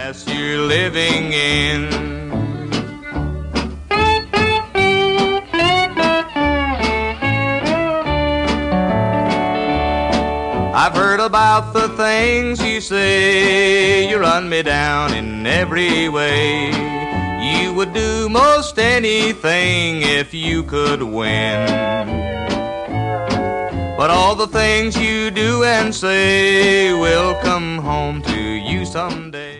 class you're living in. I've heard about the things you say. You run me down in every way. You would do most anything if you could win. But all the things you do and say will come home to you someday.